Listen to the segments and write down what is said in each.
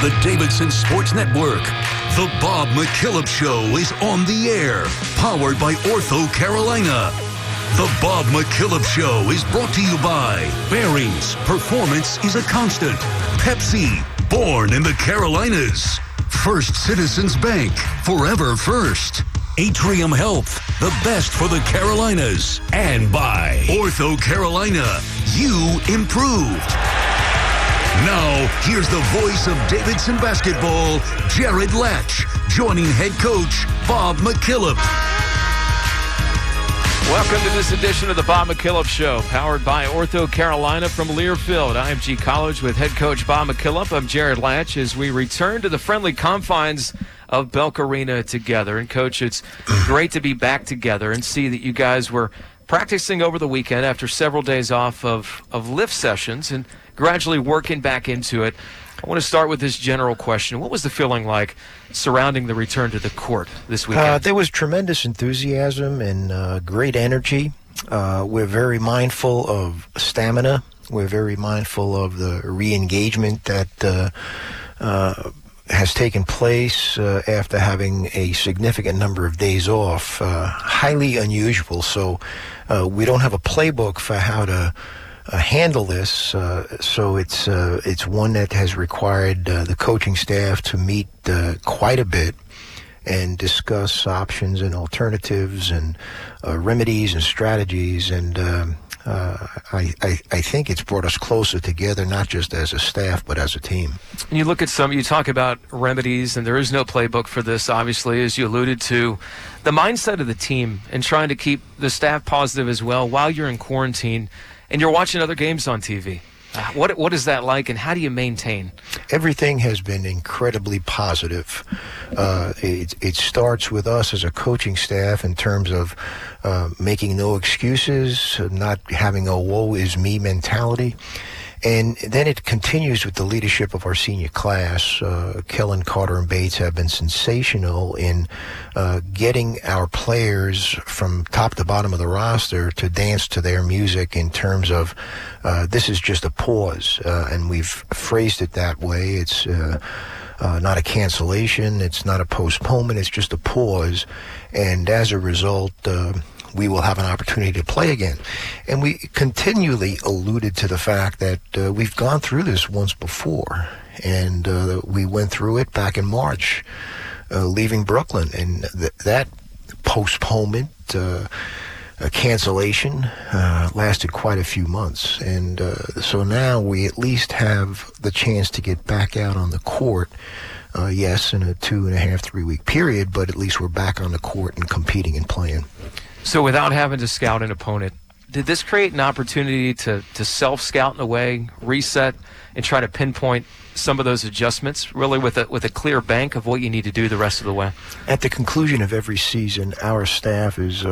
the Davidson Sports Network. The Bob McKillop Show is on the air, powered by Ortho Carolina. The Bob McKillop Show is brought to you by Barry's. Performance is a constant. Pepsi, born in the Carolinas. First Citizens Bank, forever first. Atrium Health, the best for the Carolinas. And by Ortho Carolina, you improved. Now, here's the voice of Davidson basketball, Jared Latch, joining head coach Bob McKillop. Welcome to this edition of the Bob McKillop Show, powered by Ortho Carolina from Learfield, IMG College, with head coach Bob McKillop. I'm Jared Latch as we return to the friendly confines of Belk Arena together. And, Coach, it's great to be back together and see that you guys were practicing over the weekend after several days off of lift sessions and gradually working back into it. I want to start with this general question. What was the feeling like surrounding the return to the court this weekend? There was tremendous enthusiasm and great energy. We're very mindful of stamina. We're very mindful of the re-engagement that has taken place after having a significant number of days off. Highly unusual. So we don't have a playbook for how to handle this, so it's one that has required the coaching staff to meet quite a bit and discuss options and alternatives and remedies and strategies, and I think it's brought us closer together, not just as a staff but as a team. And you look at you talk about remedies, and there is no playbook for this, obviously, as you alluded to. The mindset of the team and trying to keep the staff positive as well while you're in quarantine and you're watching other games on TV. What is that like, and how do you maintain? Everything has been incredibly positive. It starts with us as a coaching staff in terms of making no excuses, not having a woe is me mentality. And then it continues with the leadership of our senior class. Kellen, Carter, and Bates have been sensational in getting our players from top to bottom of the roster to dance to their music in terms of this is just a pause. And we've phrased it that way. It's not a cancellation. It's not a postponement. It's just a pause. And as a result, we will have an opportunity to play again. And we continually alluded to the fact that we've gone through this once before. And we went through it back in March, leaving Brooklyn. And that postponement, cancellation, lasted quite a few months. And so now we at least have the chance to get back out on the court. Yes, in a 2.5, 3 week period, but at least we're back on the court and competing and playing. So without having to scout an opponent, did this create an opportunity to self-scout in a way, reset, and try to pinpoint some of those adjustments, really with a clear bank of what you need to do the rest of the way? At the conclusion of every season, our staff is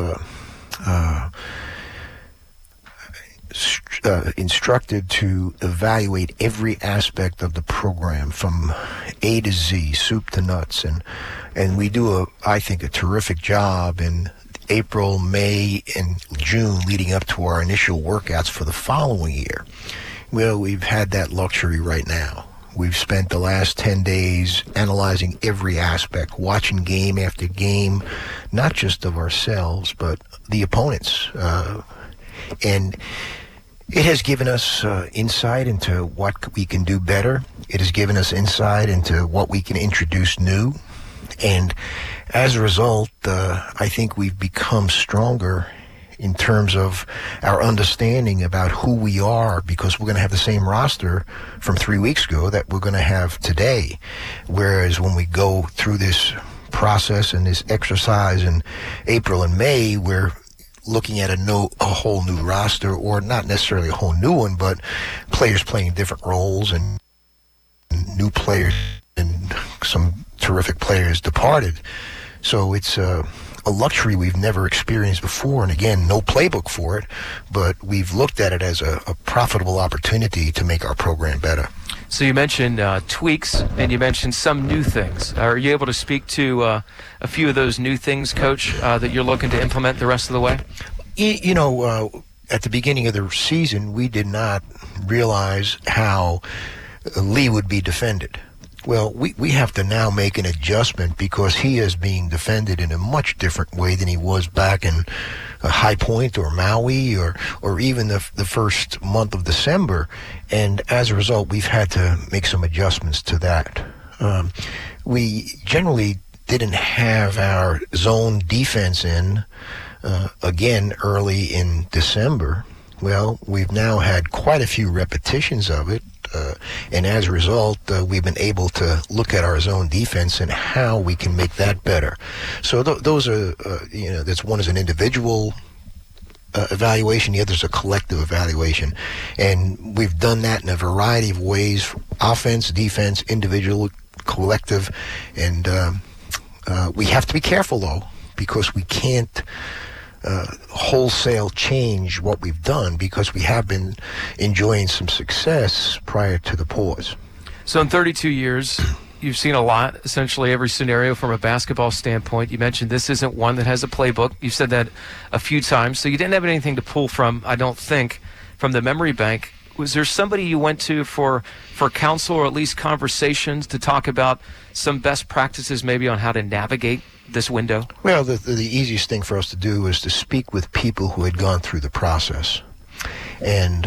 instructed to evaluate every aspect of the program from A to Z, soup to nuts, and we do I think a terrific job in April, May, and June leading up to our initial workouts for the following year. Well, we've had that luxury right now. We've spent the last 10 days analyzing every aspect, watching game after game, not just of ourselves, but the opponents. And it has given us insight into what we can do better. It has given us insight into what we can introduce new. And as a result, I think we've become stronger in terms of our understanding about who we are, because we're going to have the same roster from 3 weeks ago that we're going to have today. Whereas when we go through this process and this exercise in April and May, we're looking at a whole new roster, or not necessarily a whole new one, but players playing different roles and new players and some terrific players departed. So it's a luxury we've never experienced before, and again, no playbook for it, but we've looked at it as a profitable opportunity to make our program better. So you mentioned tweaks, and you mentioned some new things. Are you able to speak to a few of those new things, Coach, that you're looking to implement the rest of the way? You know, at the beginning of the season, we did not realize how Lee would be defended. Well, we have to now make an adjustment because he is being defended in a much different way than he was back in High Point or Maui or even the first month of December. And as a result, we've had to make some adjustments to that. We generally didn't have our zone defense in again early in December. Well, we've now had quite a few repetitions of it, and as a result, we've been able to look at our zone defense and how we can make that better. So those are, that's one is an individual evaluation, the other is a collective evaluation, and we've done that in a variety of ways: offense, defense, individual, collective, and we have to be careful though, because we can't wholesale change what we've done, because we have been enjoying some success prior to the pause. So in 32 years, you've seen a lot, essentially every scenario from a basketball standpoint. You mentioned this isn't one that has a playbook. You've said that a few times. So you didn't have anything to pull from, I don't think, from the memory bank. Was there somebody you went to for counsel or at least conversations to talk about some best practices maybe on how to navigate this window? Well, the easiest thing for us to do is to speak with people who had gone through the process. And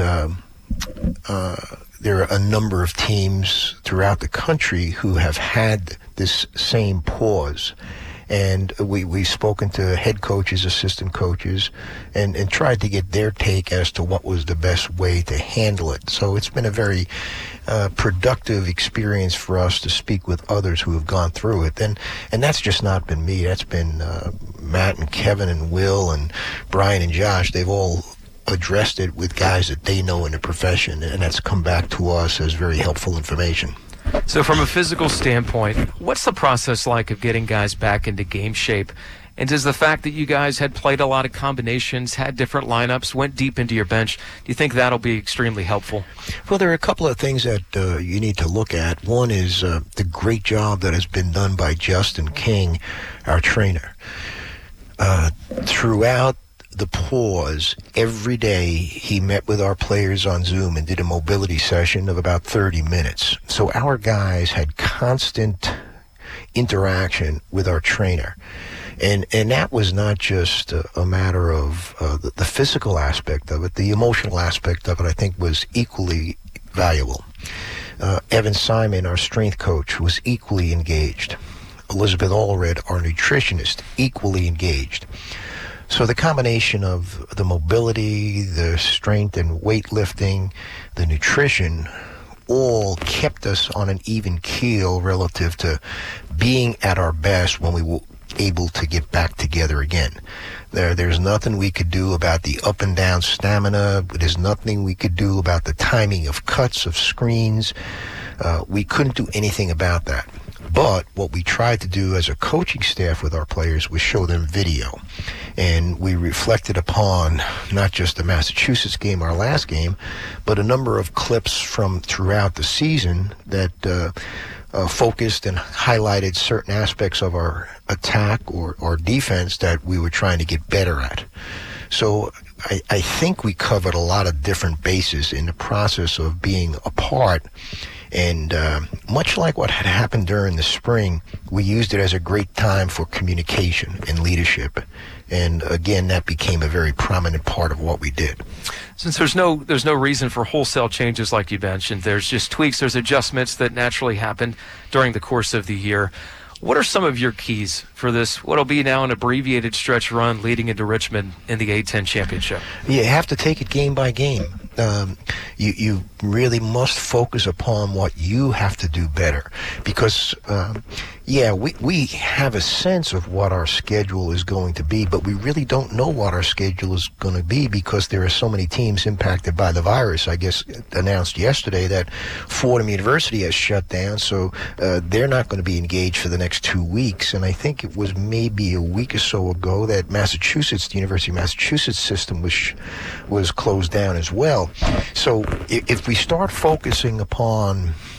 there are a number of teams throughout the country who have had this same pause. And we've spoken to head coaches, assistant coaches, and tried to get their take as to what was the best way to handle it. So it's been a very productive experience for us to speak with others who have gone through it. And that's just not been me. That's been Matt and Kevin and Will and Brian and Josh. They've all addressed it with guys that they know in the profession, and that's come back to us as very helpful information. So from a physical standpoint, what's the process like of getting guys back into game shape? And does the fact that you guys had played a lot of combinations, had different lineups, went deep into your bench, do you think that'll be extremely helpful? Well, there are a couple of things that you need to look at. One is the great job that has been done by Justin King, our trainer. Throughout the pause, every day he met with our players on Zoom and did a mobility session of about 30 minutes. So our guys had constant interaction with our trainer. And that was not just a matter of the physical aspect of it. The emotional aspect of it, I think, was equally valuable. Evan Simon, our strength coach, was equally engaged. Elizabeth Allred, our nutritionist, equally engaged. So the combination of the mobility, the strength and weightlifting, the nutrition, all kept us on an even keel relative to being at our best when we were able to get back together again. There's nothing we could do about the up and down stamina. There's nothing we could do about the timing of cuts, of screens. We couldn't do anything about that. But what we tried to do as a coaching staff with our players was show them video. And we reflected upon not just the Massachusetts game, our last game, but a number of clips from throughout the season that focused and highlighted certain aspects of our attack or defense that we were trying to get better at. So I think we covered a lot of different bases in the process of being apart. And much like what had happened during the spring, we used it as a great time for communication and leadership. And again, that became a very prominent part of what we did. Since there's no reason for wholesale changes like you mentioned, there's just tweaks, there's adjustments that naturally happen during the course of the year. What are some of your keys for this, what'll be now an abbreviated stretch run leading into Richmond in the A-10 championship? You have to take it game by game. You really must focus upon what you have to do better, because we have a sense of what our schedule is going to be, but we really don't know what our schedule is going to be because there are so many teams impacted by the virus. I guess announced yesterday that Fordham University has shut down, so they're not going to be engaged for the next 2 weeks. And I think it was maybe a week or so ago that Massachusetts, the University of Massachusetts system was closed down as well. So if we start focusing upon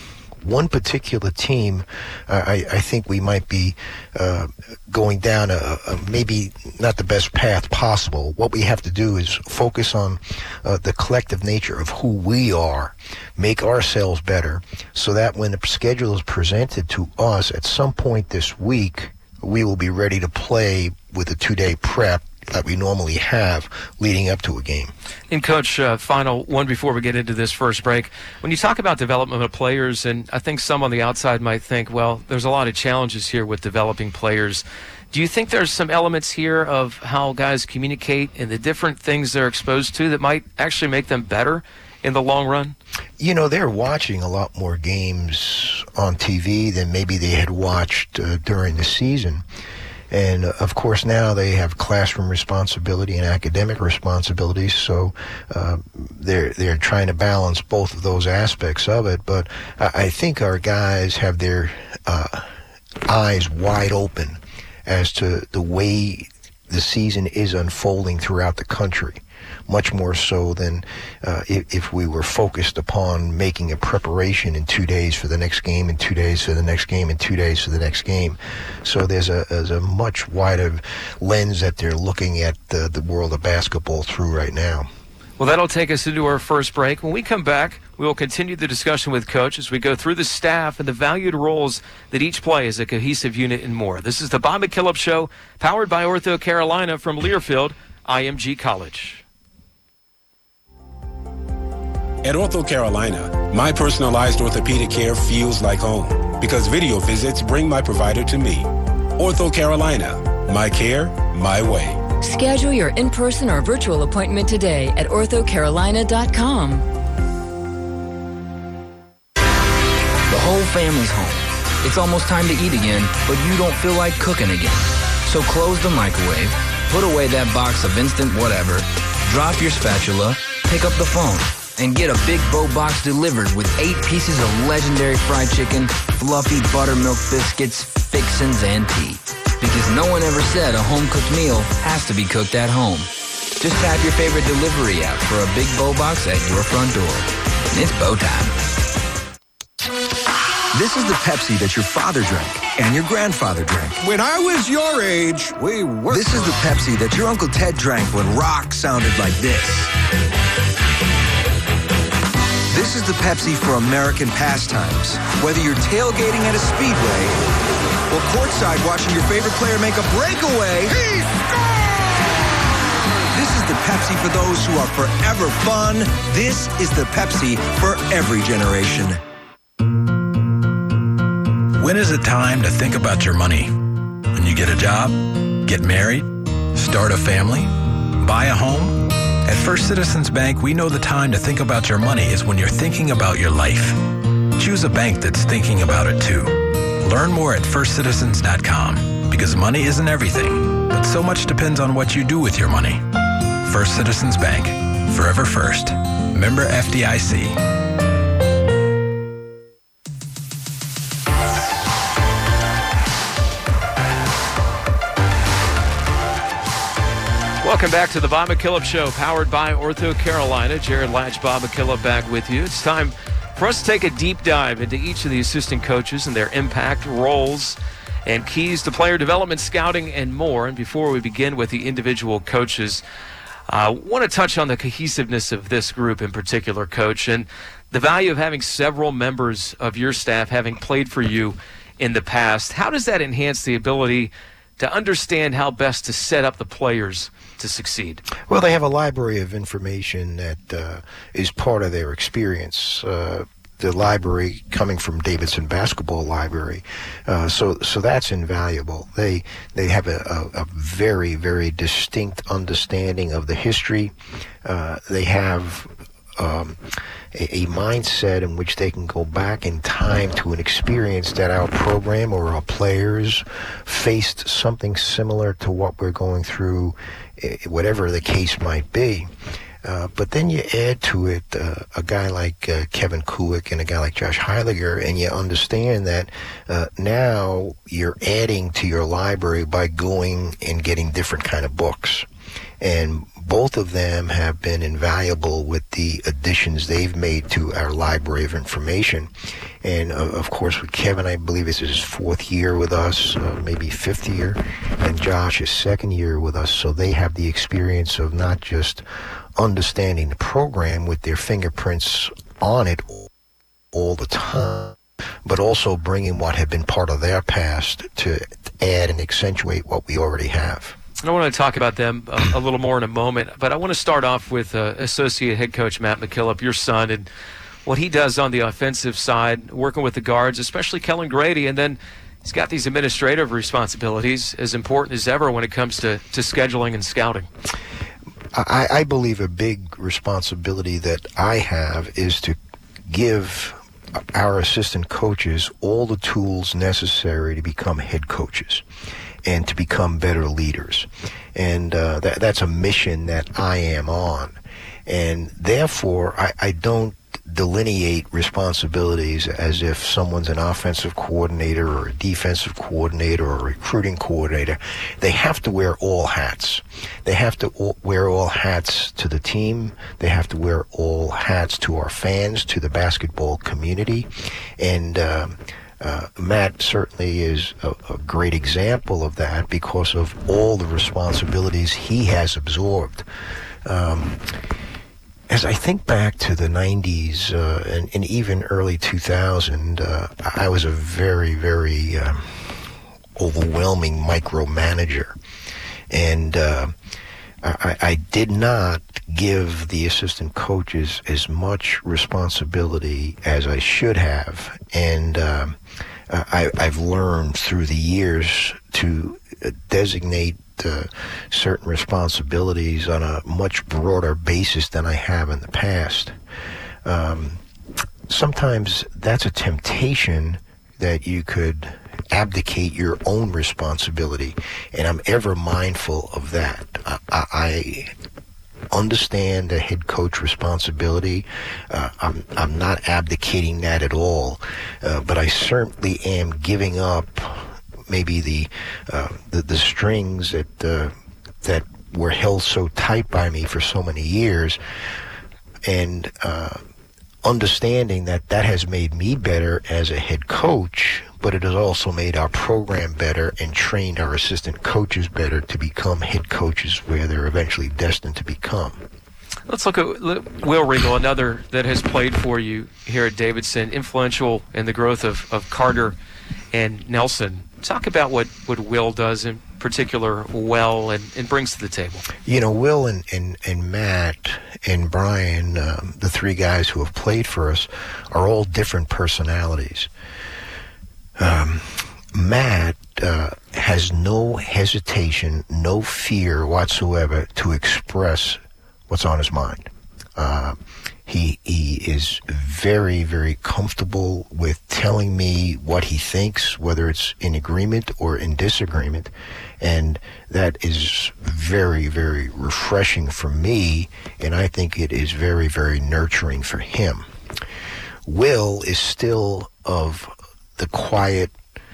one particular team, I think we might be going down a maybe not the best path possible. What we have to do is focus on the collective nature of who we are, make ourselves better, so that when the schedule is presented to us at some point this week, we will be ready to play with a 2-day prep that we normally have leading up to a game. And Coach, final one before we get into this first break. When you talk about development of players, and I think some on the outside might think, well, there's a lot of challenges here with developing players. Do you think there's some elements here of how guys communicate and the different things they're exposed to that might actually make them better in the long run? You know, they're watching a lot more games on TV than maybe they had watched during the season. And, of course, now they have classroom responsibility and academic responsibilities, so they're trying to balance both of those aspects of it. But I think our guys have their eyes wide open as to the way the season is unfolding throughout the country, much more so than if we were focused upon making a preparation in 2 days for the next game, and 2 days for the next game, and 2 days for the next game. So there's a much wider lens that they're looking at the world of basketball through right now. Well, that'll take us into our first break. When we come back, we will continue the discussion with Coach as we go through the staff and the valued roles that each play as a cohesive unit and more. This is the Bob McKillop Show, powered by Ortho Carolina from Learfield, IMG College. At Ortho Carolina, my personalized orthopedic care feels like home because video visits bring my provider to me. Ortho Carolina, my care, my way. Schedule your in-person or virtual appointment today at orthocarolina.com. The whole family's home. It's almost time to eat again, but you don't feel like cooking again. So close the microwave, put away that box of instant whatever, drop your spatula, pick up the phone, and get a Big Bo box delivered with 8 pieces of legendary fried chicken, fluffy buttermilk biscuits, fixins, and tea. Because no one ever said a home-cooked meal has to be cooked at home. Just tap your favorite delivery app for a Big Bo box at your front door. And it's Bo time. This is the Pepsi that your father drank and your grandfather drank. When I was your age, we worked. This is the Pepsi that your Uncle Ted drank when rock sounded like this. This is the Pepsi for American pastimes. Whether you're tailgating at a speedway or courtside watching your favorite player make a breakaway, He scored! this is the Pepsi for those who are forever fun. This is the Pepsi for every generation. When is it time to think about your money? When you get a job, get married, start a family, buy a home? At First Citizens Bank, we know the time to think about your money is when you're thinking about your life. Choose a bank that's thinking about it too. Learn more at firstcitizens.com, because money isn't everything, but so much depends on what you do with your money. First Citizens Bank, forever first. Member FDIC. Welcome back to the Bob McKillop Show, powered by Ortho Carolina. Jared Latch, Bob McKillop back with you. It's time for us to take a deep dive into each of the assistant coaches and their impact, roles, and keys to player development, scouting, and more. And before we begin with the individual coaches, I want to touch on the cohesiveness of this group in particular, Coach, and the value of having several members of your staff having played for you in the past. How does that enhance the ability to understand how best to set up the players to succeed? Well, they have a library of information that is part of their experience. The library coming from Davidson Basketball Library, so that's invaluable. They have a very, very distinct understanding of the history. They have a mindset in which they can go back in time to an experience that our program or our players faced something similar to what we're going through, whatever the case might be. But then you add to it a guy like Kevin Kulik and a guy like Josh Heiliger, and you understand that now you're adding to your library by going and getting different kind of books. And both of them have been invaluable with the additions they've made to our library of information. And, of course, with Kevin, I believe this is his 4th year with us, maybe 5th year, and Josh his 2nd year with us. So they have the experience of not just understanding the program with their fingerprints on it all the time, but also bringing what had been part of their past to add and accentuate what we already have. I want to talk about them a little more in a moment, but I want to start off with associate head coach Matt McKillop, your son, and what he does on the offensive side, working with the guards, especially Kellen Grady, and then he's got these administrative responsibilities as important as ever when it comes to scheduling and scouting. I believe a big responsibility that I have is to give our assistant coaches all the tools necessary to become head coaches and to become better leaders. And that's a mission that I am on. And therefore, I don't delineate responsibilities as if someone's an offensive coordinator or a defensive coordinator or a recruiting coordinator. They have to wear all hats. They have to wear all hats to the team. They have to wear all hats to our fans, to the basketball community. And Matt certainly is a great example of that because of all the responsibilities he has absorbed. As I think back to the 90s and even early 2000, I was a very, very overwhelming micromanager. And I did not give the assistant coaches as much responsibility as I should have. And I've learned through the years to designate certain responsibilities on a much broader basis than I have in the past. Sometimes that's a temptation that you could abdicate your own responsibility, and I'm ever mindful of that. I understand the head coach responsibility. I'm not abdicating that at all, but I certainly am giving up maybe the strings that were held so tight by me for so many years, and understanding that has made me better as a head coach, but it has also made our program better and trained our assistant coaches better to become head coaches where they're eventually destined to become. Let's look at Will Regal, another that has played for you here at Davidson, influential in the growth of Carter and Nelson. Talk about what Will does in particular well and brings to the table. You know, Will and Matt and Brian, the three guys who have played for us, are all different personalities. Matt has no hesitation, no fear whatsoever to express what's on his mind. He is very, very comfortable with telling me what he thinks, whether it's in agreement or in disagreement, and that is very, very refreshing for me, and I think it is very, very nurturing for him. Will is still of the quiet,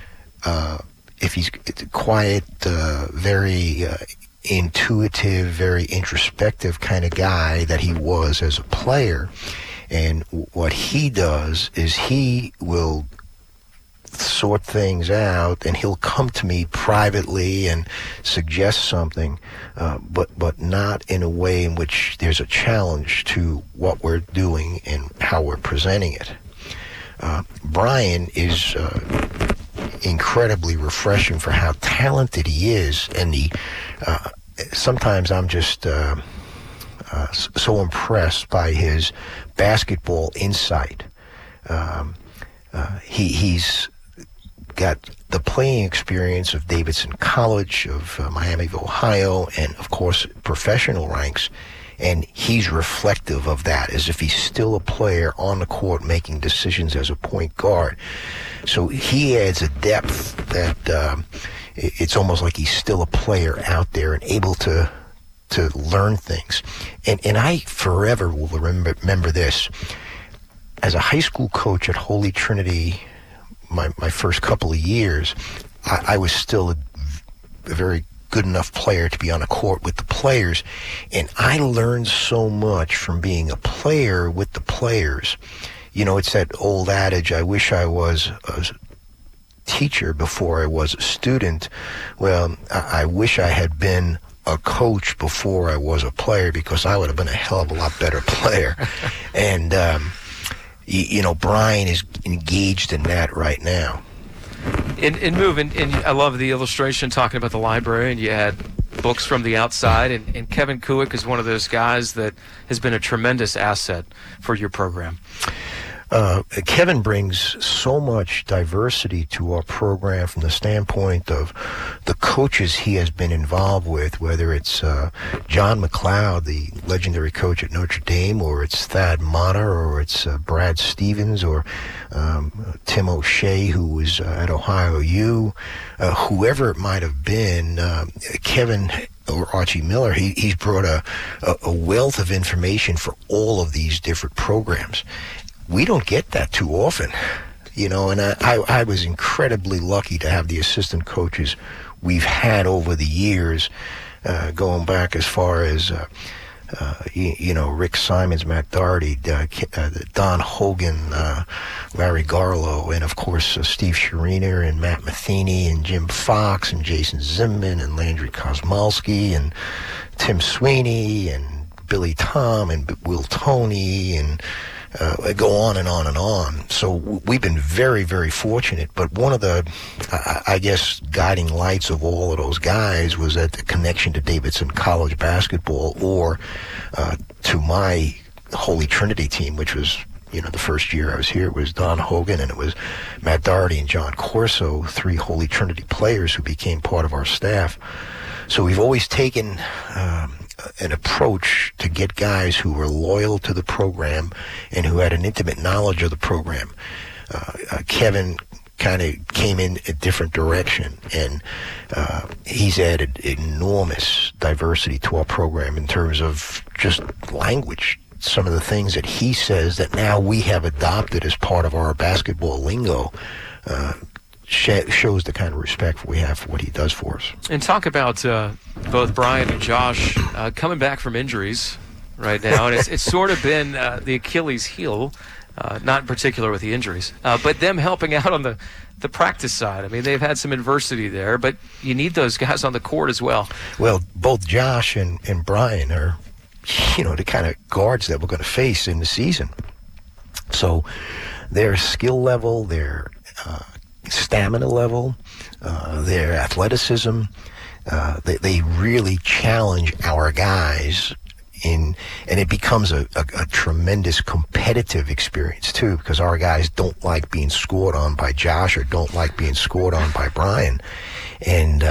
very intuitive, very introspective kind of guy that he was as a player. And what he does is he will sort things out, and he'll come to me privately and suggest something, but not in a way in which there's a challenge to what we're doing and how we're presenting it. Brian is incredibly refreshing for how talented he is, and sometimes I'm just so impressed by his basketball insight. He's got the playing experience of Davidson College, of Miami of Ohio, and of course professional ranks, and he's reflective of that, as if he's still a player on the court making decisions as a point guard. So he adds a depth that it's almost like he's still a player out there and able to learn things. And I forever will remember this. As a high school coach at Holy Trinity, my first couple of years, I was still a very good enough player to be on a court with the players, and I learned so much from being a player with the players. You know, it's that old adage, I wish I was a teacher before I was a student. Well, I wish I had been a coach before I was a player, because I would have been a hell of a lot better player. And, you know, Brian is engaged in that right now. And I love the illustration talking about the library, and you had books from the outside, and Kevin Kuick is one of those guys that has been a tremendous asset for your program. Kevin brings so much diversity to our program from the standpoint of the coaches he has been involved with, whether it's John McLeod, the legendary coach at Notre Dame, or it's Thad Matta, or it's Brad Stevens, or Tim O'Shea, who was at Ohio U, whoever it might have been. Kevin or Archie Miller, he's brought a wealth of information for all of these different programs. We don't get that too often, you know, and I was incredibly lucky to have the assistant coaches we've had over the years, going back as far as, you know, Rick Simons, Matt Doherty, Don Hogan, Larry Garlow, and of course Steve Scheriner and Matt Matheny and Jim Fox and Jason Zimman and Landry Kosmolsky and Tim Sweeney and Billy Tom and Will Toney and go on and on and on. So we've been very, very fortunate. But one of the, I guess, guiding lights of all of those guys was that the connection to Davidson College basketball, or to my Holy Trinity team, which was, you know, the first year I was here, it was Don Hogan, and it was Matt Doherty and John Corso, 3 Holy Trinity players who became part of our staff. So we've always taken an approach to get guys who were loyal to the program and who had an intimate knowledge of the program. Kevin kind of came in a different direction, and he's added enormous diversity to our program in terms of just language. Some of the things that he says that now we have adopted as part of our basketball lingo shows the kind of respect we have for what he does for us. And talk about both Brian and Josh coming back from injuries right now, and it's sort of been the Achilles heel, not in particular with the injuries, but them helping out on the practice side. I mean, they've had some adversity there, but you need those guys on the court as well. Well, both Josh and Brian are, you know, the kind of guards that we're going to face in the season. So their skill level, their stamina level, their athleticism, they really challenge our guys and it becomes a tremendous competitive experience too, because our guys don't like being scored on by Josh or don't like being scored on by Brian, and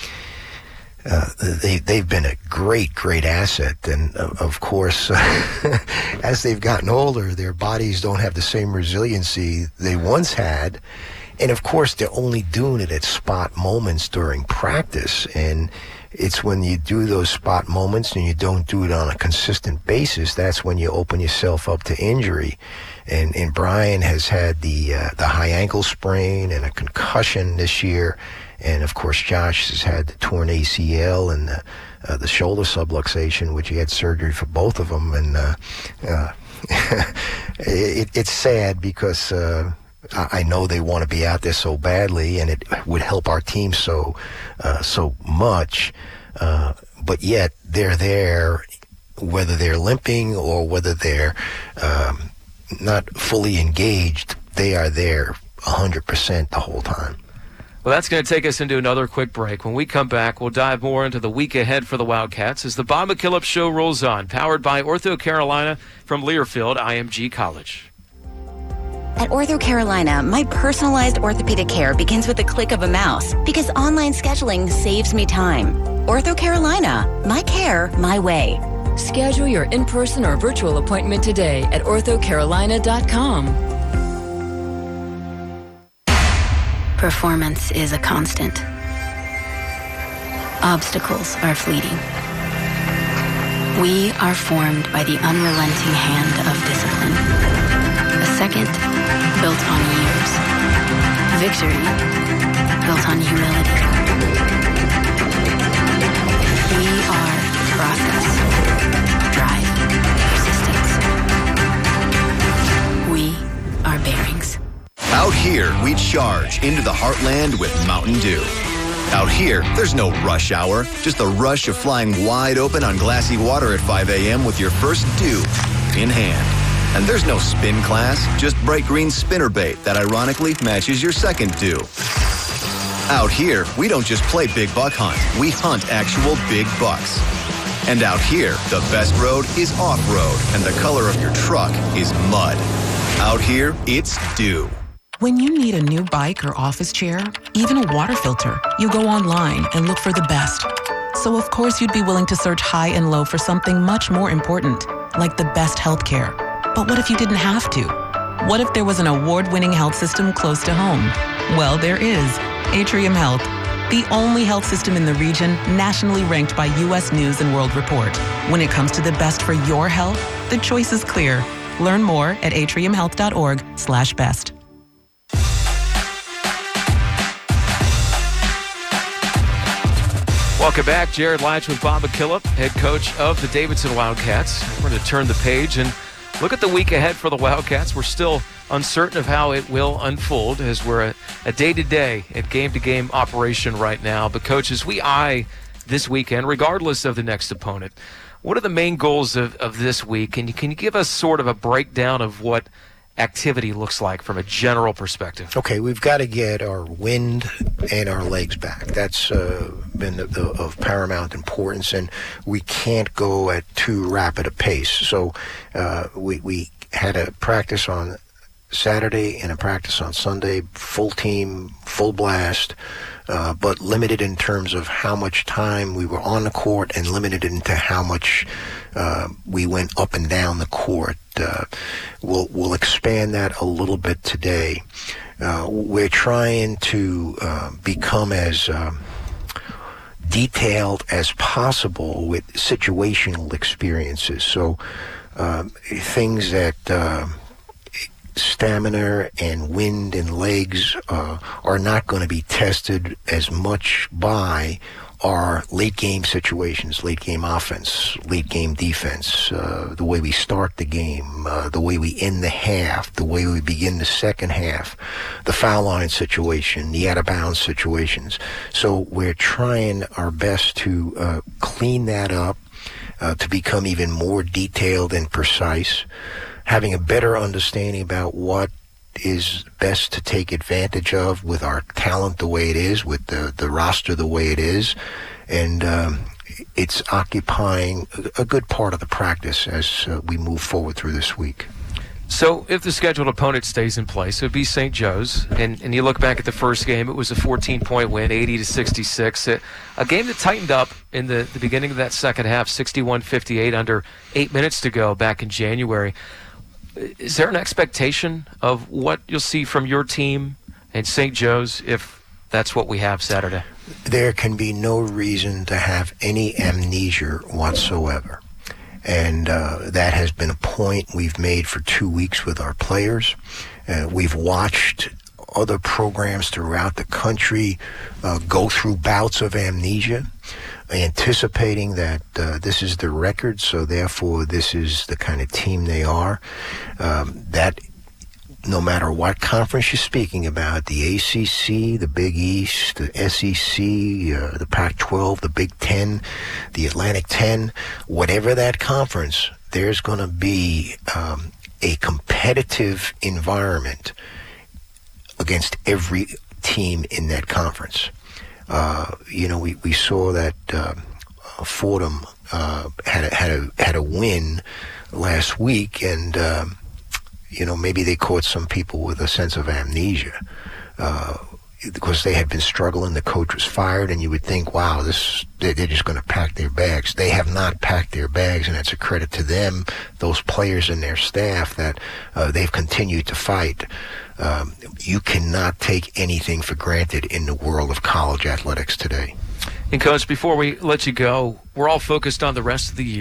they've been a great asset. And of course, as they've gotten older, their bodies don't have the same resiliency they once had. And of course, they're only doing it at spot moments during practice. And it's when you do those spot moments and you don't do it on a consistent basis, that's when you open yourself up to injury. And Brian has had the high ankle sprain and a concussion this year. And of course, Josh has had the torn ACL and the shoulder subluxation, which he had surgery for both of them. And it's sad because I know they want to be out there so badly, and it would help our team so much. But yet they're there, whether they're limping or whether they're not fully engaged. They are there 100% the whole time. Well, that's going to take us into another quick break. When we come back, we'll dive more into the week ahead for the Wildcats as the Bob McKillop Show rolls on, powered by Ortho Carolina from Learfield IMG College. At Ortho Carolina, my personalized orthopedic care begins with the click of a mouse because online scheduling saves me time. Ortho Carolina, my care, my way. Schedule your in-person or virtual appointment today at orthocarolina.com. Performance is a constant. Obstacles are fleeting. We are formed by the unrelenting hand of discipline. A second built on years. Victory built on humility. We are process, drive, persistence. We are bearings. Out here, we charge into the heartland with Mountain Dew. Out here, there's no rush hour, just the rush of flying wide open on glassy water at 5 a.m. with your first dew in hand. And there's no spin class, just bright green spinnerbait that ironically matches your second dew. Out here, we don't just play big buck hunt, we hunt actual big bucks. And out here, the best road is off-road, and the color of your truck is mud. Out here, it's dew. When you need a new bike or office chair, even a water filter, you go online and look for the best. So of course you'd be willing to search high and low for something much more important, like the best healthcare. But what if you didn't have to? What if there was an award-winning health system close to home? Well, there is. Atrium Health, the only health system in the region nationally ranked by U.S. News and World Report. When it comes to the best for your health, the choice is clear. Learn more at atriumhealth.org/best. Welcome back. Jared Latch with Bob McKillop, head coach of the Davidson Wildcats. We're going to turn the page and look at the week ahead for the Wildcats. We're still uncertain of how it will unfold as we're a day-to-day and game-to-game operation right now. But, Coach, as we eye this weekend, regardless of the next opponent, what are the main goals of this week? And can you give us sort of a breakdown of what activity looks like from a general perspective? Okay, we've got to get our wind and our legs back. That's been of paramount importance, and we can't go at too rapid a pace. So we had a practice on Saturday and a practice on Sunday, full team, full blast, but limited in terms of how much time we were on the court and limited into how much we went up and down the court. We'll expand that a little bit today. We're trying to become as detailed as possible with situational experiences. So things that stamina and wind and legs are not going to be tested as much by our late game situations, late game offense, late game defense, the way we start the game, the way we end the half, the way we begin the second half, the foul line situation, the out of bounds situations. So we're trying our best to clean that up, to become even more detailed and precise, having a better understanding about what is best to take advantage of with our talent the way it is, with the roster the way it is, and it's occupying a good part of the practice as we move forward through this week. So if the scheduled opponent stays in place, it would be St. Joe's, and you look back at the first game, it was a 14-point win, 80-66, a game that tightened up in the beginning of that second half, 61-58, under 8 minutes to go back in January. Is there an expectation of what you'll see from your team and St. Joe's if that's what we have Saturday? There can be no reason to have any amnesia whatsoever. And that has been a point we've made for 2 weeks with our players. We've watched other programs throughout the country go through bouts of amnesia, anticipating that this is the record, so therefore this is the kind of team they are. That no matter what conference you're speaking about, the ACC, the Big East, the SEC, the Pac-12, the Big Ten, the Atlantic 10, whatever that conference, there's going to be a competitive environment against every team in that conference. We saw that Fordham had a win last week, and maybe they caught some people with a sense of amnesia because they had been struggling. The coach was fired, and you would think, wow, they're just going to pack their bags. They have not packed their bags, and that's a credit to them, those players and their staff, that they've continued to fight. You cannot take anything for granted in the world of college athletics today. And, Coach, before we let you go, we're all focused on the rest of the year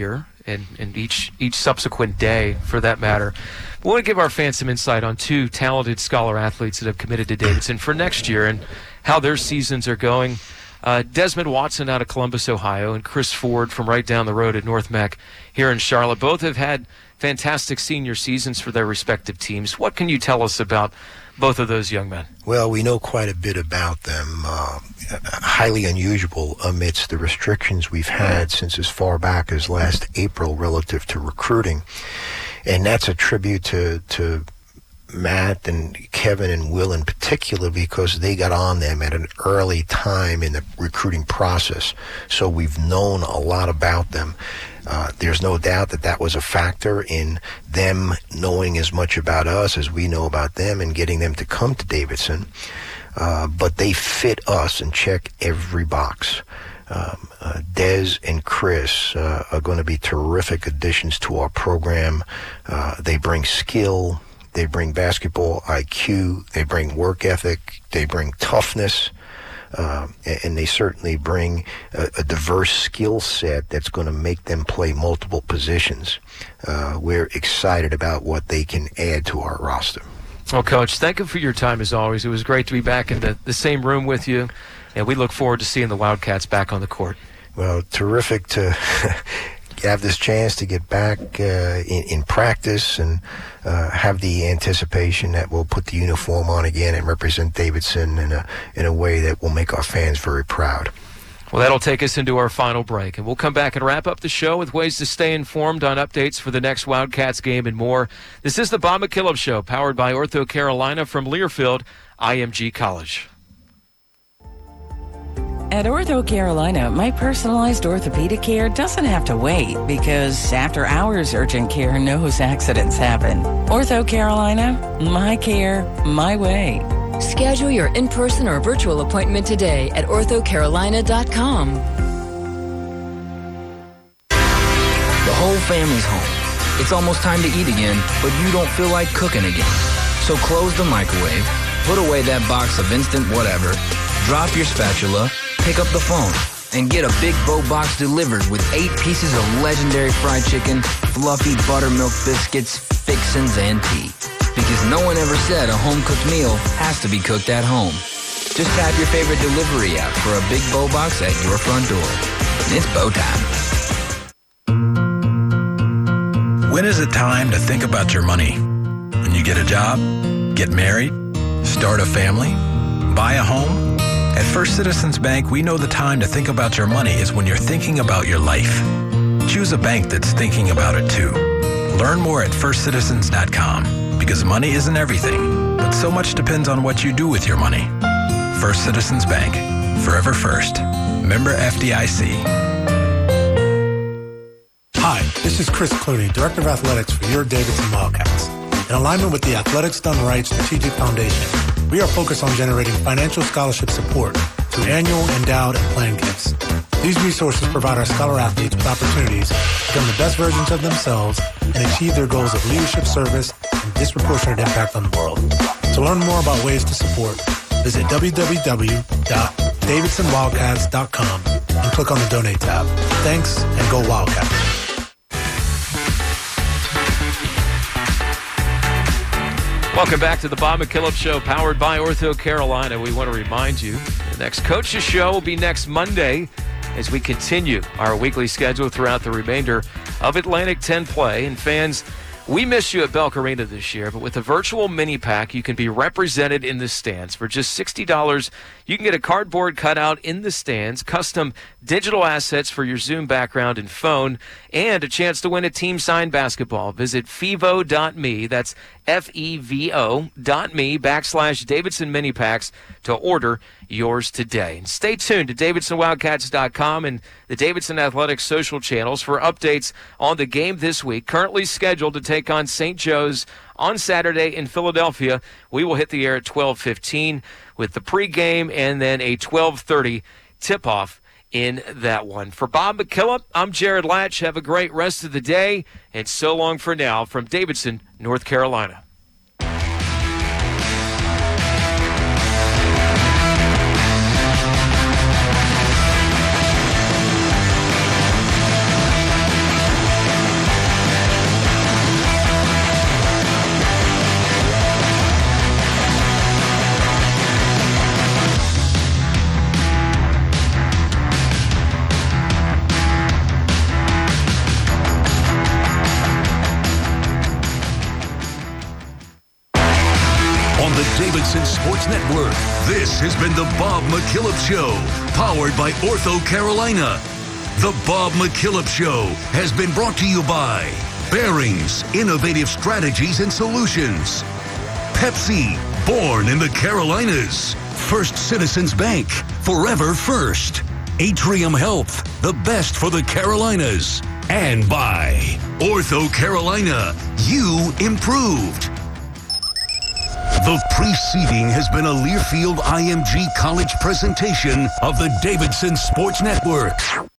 and each subsequent day, for that matter. We want to give our fans some insight on two talented scholar athletes that have committed to Davidson for next year and how their seasons are going. Desmond Watson out of Columbus, Ohio, and Chris Ford from right down the road at North Mac here in Charlotte. Both have had fantastic senior seasons for their respective teams. What can you tell us about both of those young men? Well, we know quite a bit about them. Highly unusual amidst the restrictions we've had since as far back as last April relative to recruiting. And that's a tribute to Matt and Kevin and Will in particular, because they got on them at an early time in the recruiting process. So we've known a lot about them. There's no doubt that was a factor in them knowing as much about us as we know about them and getting them to come to Davidson. But they fit us and check every box. Des and Chris are going to be terrific additions to our program. They bring skill. They bring basketball IQ, they bring work ethic, they bring toughness, and they certainly bring a diverse skill set that's going to make them play multiple positions. We're excited about what they can add to our roster. Well, Coach, thank you for your time as always. It was great to be back in the same room with you, and we look forward to seeing the Wildcats back on the court. Well, terrific to have this chance to get back in practice and have the anticipation that we'll put the uniform on again and represent Davidson in a way that will make our fans very proud. Well, that'll take us into our final break, and we'll come back and wrap up the show with ways to stay informed on updates for the next Wildcats game and more. This is the Bob McKillop Show, powered by Ortho Carolina from Learfield, IMG College. At Ortho Carolina, my personalized orthopedic care doesn't have to wait, because after-hours urgent care knows accidents happen. Ortho Carolina, my care, my way. Schedule your in-person or virtual appointment today at orthocarolina.com. The whole family's home. It's almost time to eat again, but you don't feel like cooking again. So close the microwave, put away that box of instant whatever, drop your spatula, pick up the phone, and get a Big Bo box delivered with 8 pieces of legendary fried chicken, fluffy buttermilk biscuits, fixins, and tea. Because no one ever said a home-cooked meal has to be cooked at home. Just tap your favorite delivery app for a Big Bo box at your front door. It's Bo time. When is it time to think about your money? When you get a job, get married, start a family, buy a home? At First Citizens Bank, we know the time to think about your money is when you're thinking about your life. Choose a bank that's thinking about it too. Learn more at firstcitizens.com, because money isn't everything, but so much depends on what you do with your money. First Citizens Bank, forever first. Member FDIC. Hi, this is Chris Clooney, Director of Athletics for your Davidson Wildcats. In alignment with the Athletics Done Right Strategic Foundation, we are focused on generating financial scholarship support through annual, endowed, and planned gifts. These resources provide our scholar athletes with opportunities to become the best versions of themselves and achieve their goals of leadership, service, and disproportionate impact on the world. To learn more about ways to support, visit www.davidsonwildcats.com and click on the Donate tab. Thanks, and go Wildcats. Welcome back to the Bob McKillop Show, powered by Ortho Carolina. We want to remind you, the next Coach's Show will be next Monday as we continue our weekly schedule throughout the remainder of Atlantic 10 play. And fans, we miss you at Belk Arena this year, but with a virtual mini pack, you can be represented in the stands. For just $60, you can get a cardboard cutout in the stands, custom digital assets for your Zoom background and phone, and a chance to win a team-signed basketball. Visit fevo.me, that's fevo.me/Davidson Mini Packs to order yours today. And stay tuned to DavidsonWildcats.com and the Davidson Athletics social channels for updates on the game this week, currently scheduled to take on St. Joe's on Saturday in Philadelphia. We will hit the air at 12:15 with the pregame and then a 12:30 tip-off in that one. For Bob McKillop, I'm Jared Latch. Have a great rest of the day, and so long for now from Davidson, North Carolina. Sports Network. This has been the Bob McKillop Show, powered by Ortho Carolina. The Bob McKillop Show has been brought to you by Bearings, Innovative Strategies and Solutions. Pepsi, born in the Carolinas. First Citizens Bank, forever first. Atrium Health, the best for the Carolinas. And by Ortho Carolina, you improved. The preceding has been a Learfield IMG College presentation of the Davidson Sports Network.